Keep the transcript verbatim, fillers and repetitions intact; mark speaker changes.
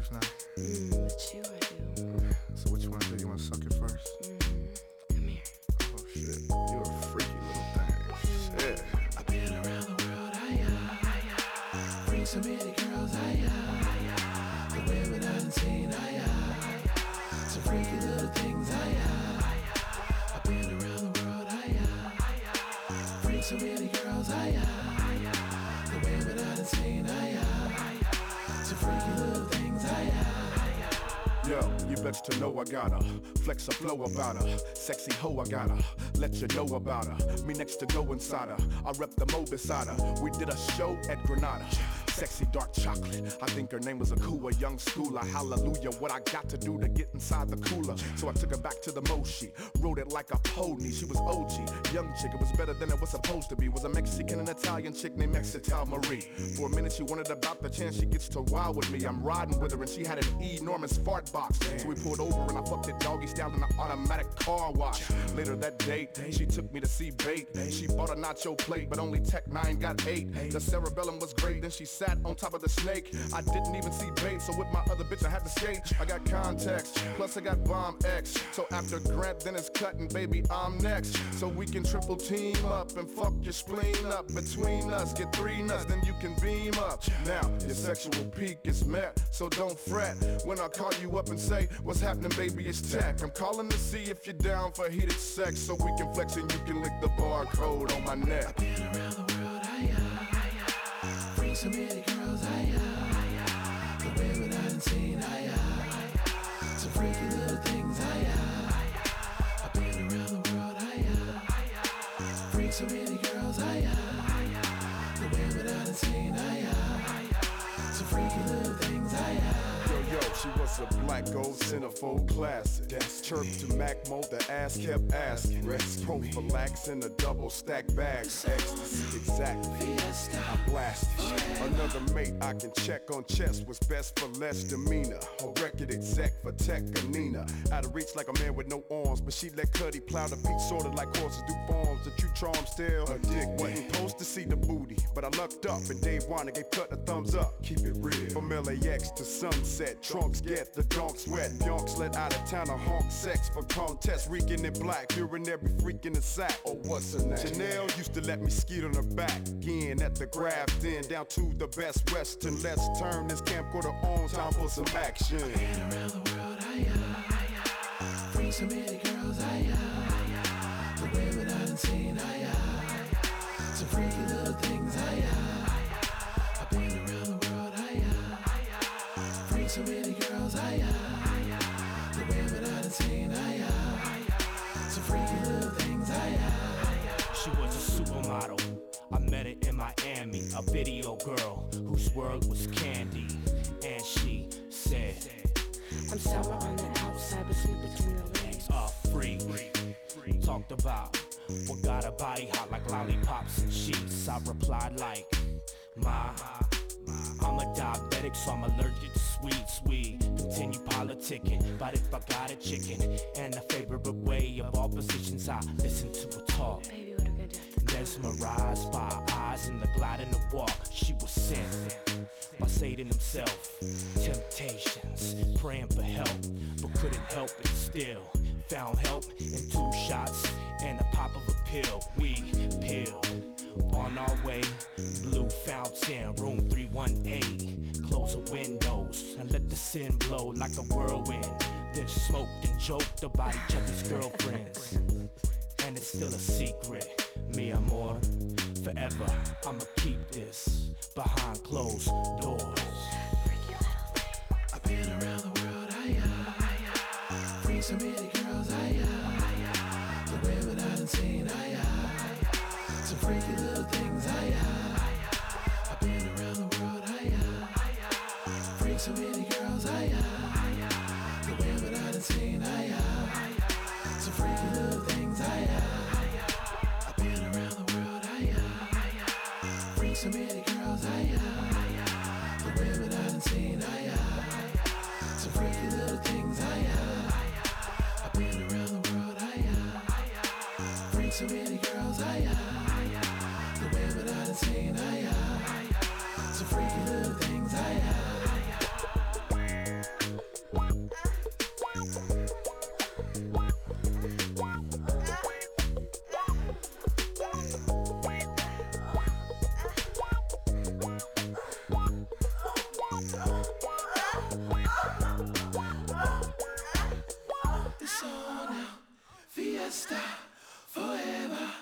Speaker 1: first now?
Speaker 2: Mm, with you I do.
Speaker 1: So what you wanna do? You wanna suck it first?
Speaker 2: Mm-hmm. Come here.
Speaker 1: Oh shit, you're a freaky little thing. Shit.
Speaker 3: I've been around the world, I uh, bring so many girls, I uh, the women I done seen, I uh, some freaky little things, I uh, I've been around the world, I uh, bring so many girls, I uh, the women I done seen, I uh, some freaky little things, I uh.
Speaker 4: Yo, you best to know I got her. Flex a flow about her. Sexy hoe, I got her. Let you know about her. Me next to go inside her. I rep the mo beside her. We did a show at Granada. Sexy dark chocolate. I think her name was Akua, young schooler. Hallelujah, what I got to do to get inside the cooler. So I took her back to the Moshi. Rode it like a pony. She was O G, young chick. It was better than it was supposed to be. Was a Mexican and Italian chick named Mexital Marie. For a minute she wanted about the chance she gets to wild with me. I'm riding with her and she had an enormous fart box. So we pulled over and I fucked it doggy style in an automatic car wash. Later that day, she took me to see bait. She bought a nacho plate, but only Tech nine got eight. The cerebellum was great, then she sat on top of the snake. I didn't even see bait, so with my other bitch I had to skate. I got context, plus I got bomb X. So after Grant, then it's cutting, baby, I'm next. So we can triple team up and fuck your spleen up. Between us, get three nuts, then you can beam up. Now, your sexual peak is met, so don't fret when I call you up and say, what's happening, baby, it's tech. I'm calling to see if you're down for heated sex, so we can flex and you can lick the barcode on my neck.
Speaker 3: I've been around the world, I uh, bring so many girls, I uh, the women I done seen, I uh, some freaky little things, I uh, I've been around the world, I uh, bring so many girls, I uh, the women I done seen, I uh, some freaky little things, I uh.
Speaker 4: Yo, yo, she was a black gold centerfold classic. That's chirp to Mac mode, the ass kept asking. Rex prophylax in a double stack bag. Ecstasy, exactly. I blasted. Another mate I can check on chest was best for less demeanor. A record exec for Tech and Nina. Out of reach like a man with no arms, but she let Cuddy plow the beat sorta like horses do farms. The true charm still a dick. Wasn't supposed to see the booty, but I lucked up and Dave Warner gave Cut a thumbs up. Keep it real. From L A X to Sunset, trunks get the donks wet. Yonks let out of town a honk sex for contest. Reeking in black, hearing every freak in the sack. Oh, what's her name? Chanel used to let me skeet on her back. Again at the graft in, down to the best western. Let's turn this camcorder on, time for some action.
Speaker 3: I've been around the world, I uh, bring so many girls, I uh, the women I done seen, I uh, some freaky little things, I uh, I've been around the world, I uh, bring so many girls, I uh, the women I done seen, I uh, some freaky little things, I uh.
Speaker 5: She was a supermodel. I met her in Miami, a video girl whose world was candy. And she said,
Speaker 2: I'm sour on the outside, but sweet between the legs.
Speaker 5: a freak. Talked about what got her body hot like lollipops and sheets. I replied like, my, I'm a diabetic, so I'm allergic to sweets. We continue politicking, but if I got a chicken and a favorite way of all positions, I listen to her talk.
Speaker 2: Baby, what a good death.
Speaker 5: Mesmerized by her eyes and the glide in the walk. She was sent by Satan himself. Temptations, praying for help, but couldn't help it still. Found help in two shots and a pop of a pill. We peeled on our way. Blue fountain, room three one eight. Close the windows and let the sin blow like a whirlwind. Then smoked and joked about each other's girlfriends. And it's still a secret. Me amor, forever I'ma keep this behind closed doors.
Speaker 3: I've been around the world, I uh, bring so many girls, I uh, the women I done seen, I uh, some freaky little things, I uh, I've been around the world, I uh, bring so many girls, I uh, the women I done seen, I uh, some freaky little things, I uh. So many girls, I uh, the women I done seen, I uh, some freaky little things, I uh, I've been around the world, I uh, bring so many girls, I uh, the women I done seen, I uh, some freaky little things, I uh. Rasta forever.